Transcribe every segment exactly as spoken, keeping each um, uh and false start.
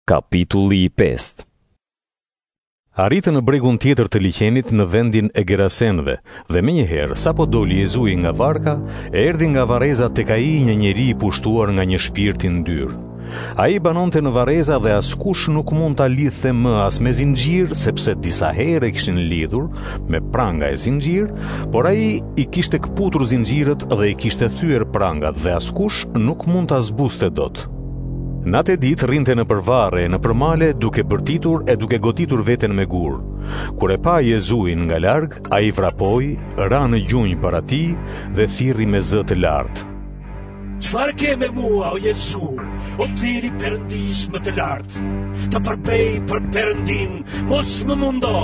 Kapitulli i pestë. Arritën në bregun tjetër të liqenit në vendin e Gerasenëve, dhe menjëherë, sa po doli Jezui nga varka, erdhi nga vareza tek ai një njeri i pushtuar nga një shpirt i ndyrë. Ai banonte në vareza dhe askush nuk mund ta lidhte më as me zinxhir, sepse disa herë e kishin lidhur me pranga e zinxhir, por ai i kishte kputur zinxhirët dhe i kishte thyer prangat dhe askush nuk mund ta zbuste dot. Natë ditë rrinte në përvarre e në përmale duke bërtitur e duke gotitur veten me gur. Kur e pa Jezuin nga larg, ai vrapoi, ra në gjunjë para tij dhe thirrri me zë të lartë. Çfarë ke me mua, o Jezu, o biri Perëndis më të lartë? Të përbej për Perëndin, mos më mundo.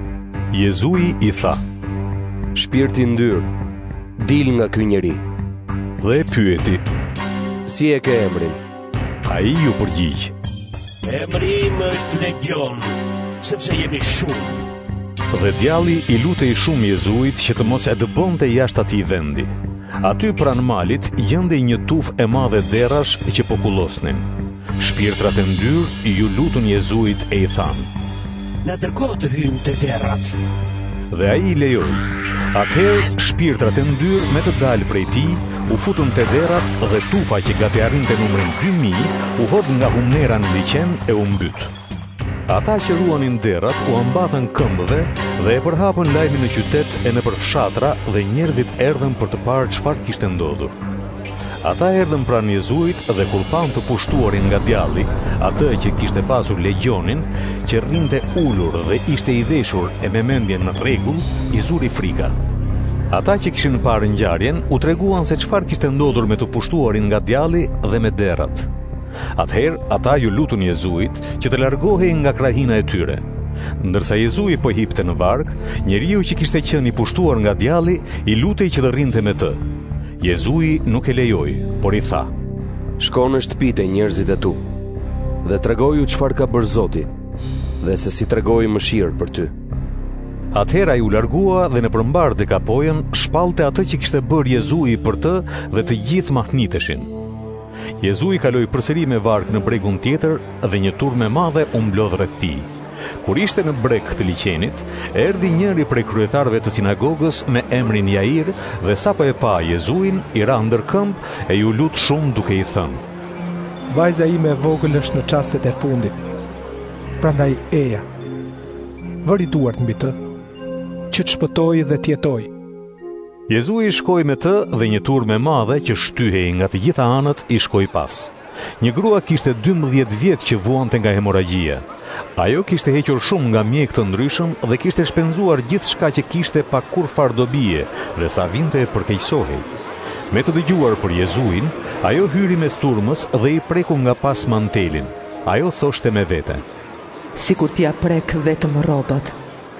Jezui i tha: Shpirti i ndyrë, dil nga ky njeri. Dhe e pyeti: Si e ke emrin? Ai ju përgjigj: Emri im është Legion, sepse jemi shumë. Dhe djalli i lutej shumë Jezuit që të mos e dëbonte jashtë atij vendi. Aty pranë malit gjendej një tufë e madhe derrash që po kullosnin. Shpirtrat e ndyrë ju lutun Jezuit e i thanë: Na dërgo të hyjmë te derrat. Dhe ai i lejoi. Atëherë shpirtrat e ndyrë me të dalë prej tij u futën te derrat dhe tufa që gati arrinte numrin dy mijë u hodh nga humnera në liqen e u mbyt. Ata që ruanin derrat u ambatën këmbëve dhe e përhapën lajmin në qytet e nëpër fshatra dhe njerëzit erdhën për të parë çfarë kishte ndodhur. Ata erdhën pranë Jezuit dhe kur pan të pushtuarin nga djalli, atë që kishte pasur legionin, që rrinte ulur dhe ishte i veshur e me mendjen në rregull, i zuri frika. Ata që kishin parë ngjarjen u treguan se çfarë kishte ndodhur me të pushtuarin nga djalli dhe me derrat. Atëherë ata ju lutun Jezuit që të largohej nga krahina e tyre. Ndërsa Jezui po hipte në varg, njeriu që kishte qenë i pushtuar nga djalli i lutej që të rrinte me të. Jezui nuk e lejoi, por i tha: Shko në shtëpitë e njerëzit e tu dhe tregoju çfarë ka bërë Zoti dhe se si tregoi mëshirë për ty. Atëherë ai u largua dhe në përmbar dekapojën shpallte atë që kishte bërë Jezui për të dhe të gjithë mahniteshin. Jezui kaloi përsëri me varg në bregun tjetër dhe një turmë e madhe u mblodh rreth tij. Kur ishte në breg të liqenit, erdhi njëri prej kryetarëve të sinagogës me emrin Jair dhe sapo e pa Jezuin, i ra ndër këmbë e ju lut shumë duke i thënë: Vajza ime e vogël është në çastet e fundit. Prandaj eja. Vëri duart mbi të, që të shpëtojë dhe të jetojë. Jezui shkoi me të dhe një turmë e madhe që shtyhej nga të gjitha anët i shkoi pas. Një grua kishte dymbëdhjetë vjet që vuante nga hemoragjia. Ajo kishte hequr shumë nga mjek të ndryshëm dhe kishte shpenzuar gjithçka që kishte pa kur farë dobie dhe sa vinte e përkeqësohej. Me të dëgjuar për Jezuin, ajo hyri mes turmës dhe i preku nga pas mantelin. Ajo thoshte me vete: Sikur t'ja prek vetëm rrobat,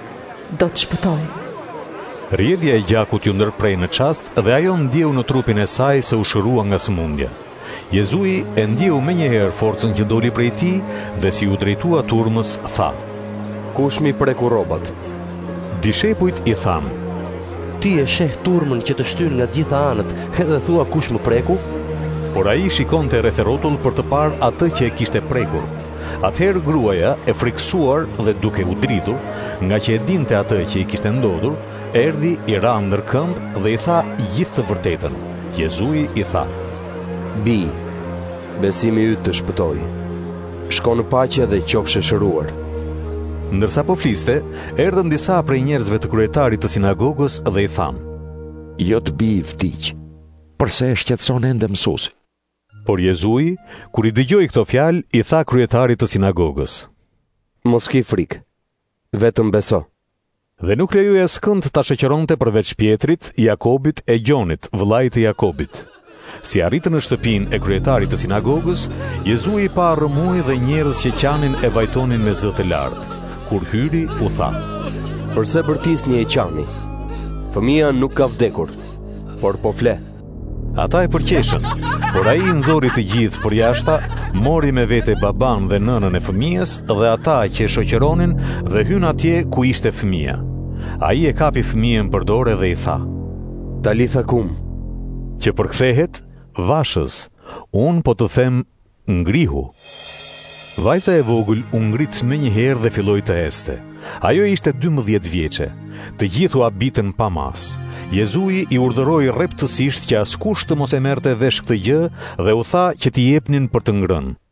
do të shpëtoj. Rjedhja e gjakut ju ndërprej në çast dhe ajo ndjeu në trupin e saj se u shërua nga sëmundja. Jezui e ndjeu menjëherë forcën që doli prej tij dhe si u drejtua turmës tha: Kush mi preku rrobat? Dishepujt i thanë: Ti e sheh turmën që të shtyn nga gjitha anët, edhe thua kush më preku? Por ai shikonte rreth rrotull për të parë atë që e kishte prekur. Atëherë gruaja, e frikësuar dhe duke u dritur, nga që e dinte atë që i kishte ndodhur, erdhi, i ra ndër këmbë dhe i tha gjithë të vërtetën. Jezui i tha: Bi, besimi yt të shpëtoi. Shko në paqe dhe qofshe shëruar. Ndërsa po fliste, erdhën disa prej njerëzve të kryetarit të sinagogës dhe i thanë: Jo të bi i vdiq, përse e shqetëson ende mësuesi? Por Jezui, kur i dëgjoi këto fjalë, i tha kryetarit të sinagogës: Mos ki frikë, vetëm beso. Dhe nuk lejoi askënd ta shoqëronte përveç Pjetrit, Jakobit e Gjonit, vëllait të Jakobit. Si arritën në shtëpinë e kryetarit të sinagogës, Jezui pa rrëmuj dhe njerëz që qanin e vajtonin me zë të lartë. Kur hyri, u tha: Përse bërtisni e qani? Fëmia nuk ka vdekur, por po fle. Ata e përqeshën, por ai i nxorri të gjithë përjashta, mori me vete baban dhe nënën e fëmijës dhe ata që e shoqëronin dhe hyn atje ku ishte fëmia. Ai e kapi fëmijën për dorë dhe i tha: Talitha kum, që përkthehet: Vashës, unë po të them ngrihu. Vajza e vogël u ngrit me një herë dhe filloi të este. Ajo ishte dymbëdhjetë vjeçe. Të gjithu abitën pa mas. Jezui i urdhëroi rreptësisht që askush të mos e merrte vesh këtë gjë dhe u tha që t'i jepnin për të ngrënë.